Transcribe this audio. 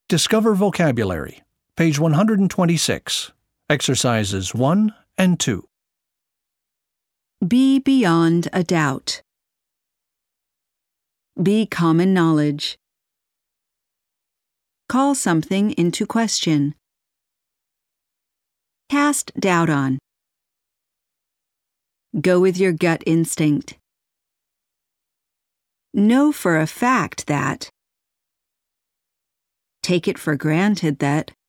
Discover vocabulary. Page 126. Exercises 1 and 2. Be beyond a doubt. Be common knowledge. Call something into question. Cast doubt on. Go with your gut instinct. Know for a fact that. Take it for granted that.